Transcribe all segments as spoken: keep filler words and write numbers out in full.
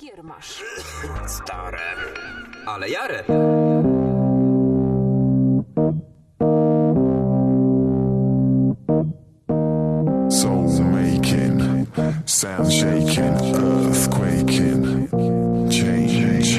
gier masz? Stare, ale jare. Soul making, sound shaking, earth quaking, change.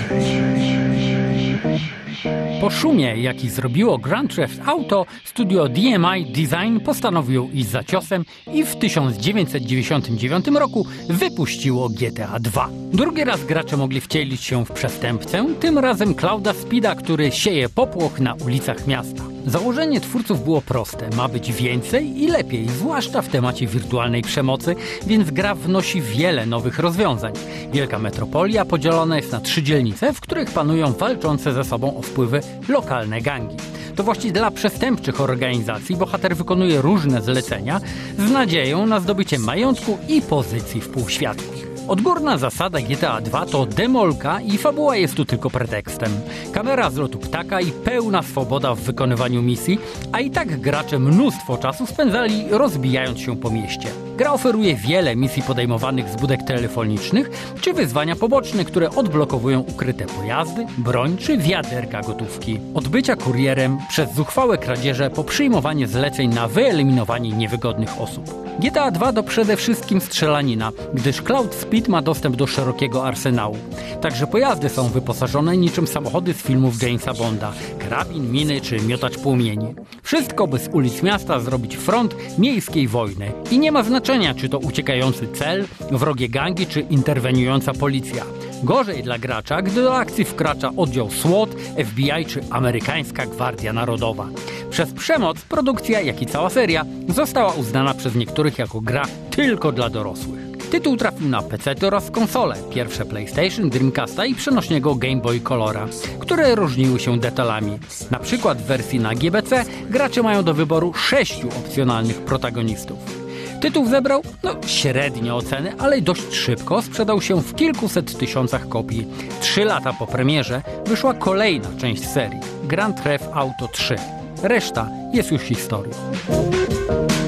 Po szumie, jaki zrobiło Grand Theft Auto, studio D M I Design postanowiło iść za ciosem i w tysiąc dziewięćset dziewięćdziesiątym dziewiątym roku wypuściło G T A dwa. Drugi raz gracze mogli wcielić się w przestępcę, tym razem Clouda Speeda, który sieje popłoch na ulicach miasta. Założenie twórców było proste, ma być więcej i lepiej, zwłaszcza w temacie wirtualnej przemocy, więc gra wnosi wiele nowych rozwiązań. Wielka metropolia podzielona jest na trzy dzielnice, w których panują walczące ze sobą o wpływy lokalne gangi. To właśnie dla przestępczych organizacji bohater wykonuje różne zlecenia z nadzieją na zdobycie majątku i pozycji w półświatku. Odgórna zasada G T A dwa to demolka i fabuła jest tu tylko pretekstem. Kamera z lotu ptaka i pełna swoboda w wykonywaniu misji, a i tak gracze mnóstwo czasu spędzali rozbijając się po mieście. Gra oferuje wiele misji podejmowanych z budek telefonicznych, czy wyzwania poboczne, które odblokowują ukryte pojazdy, broń czy wiaderka gotówki. Od bycia kurierem przez zuchwałe kradzieże po przyjmowanie zleceń na wyeliminowanie niewygodnych osób. G T A dwa to przede wszystkim strzelanina, gdyż Cloud Speed ma dostęp do szerokiego arsenału. Także pojazdy są wyposażone niczym samochody z filmów Jamesa Bonda, karabin, miny czy miotacz płomieni. Wszystko, by z ulic miasta zrobić front miejskiej wojny. I nie ma znaczenia, czy to uciekający cel, wrogie gangi czy interweniująca policja. Gorzej dla gracza, gdy do akcji wkracza oddział SWAT, F B I czy amerykańska Gwardia Narodowa. Przez przemoc produkcja, jak i cała seria, została uznana przez niektórych jako gra tylko dla dorosłych. Tytuł trafił na P C oraz konsole, pierwsze PlayStation, Dreamcasta i przenośnego Game Boy Colora, które różniły się detalami. Na przykład w wersji na G B C gracze mają do wyboru sześciu opcjonalnych protagonistów. Tytuł zebrał, no, średnie oceny, ale dość szybko sprzedał się w kilkuset tysiącach kopii. Trzy lata po premierze wyszła kolejna część serii, Grand Theft Auto trzy. Reszta jest już historią.